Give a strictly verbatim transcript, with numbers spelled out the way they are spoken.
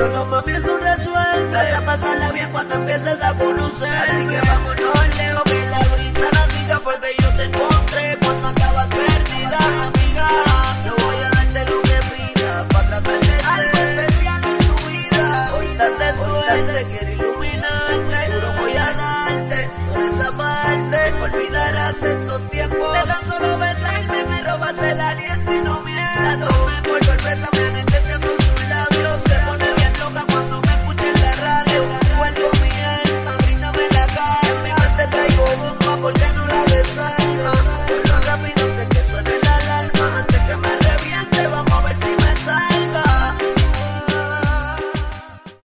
solo mami es un resuelve. Vas a pasarla bien cuando empieces a conocer. Así que vámonos lejos, que la brisa no siga fuerte. Yo te encontré cuando acabas perdida, amiga. Yo voy a darte lo que pidas, pa' tratar de ser algo especial en tu vida. Hoy date suerte, quiero iluminarte. Juro voy a darte por esa parte. Olvidarás estos tiempos de tan solo besarme, me robas el aliento y no me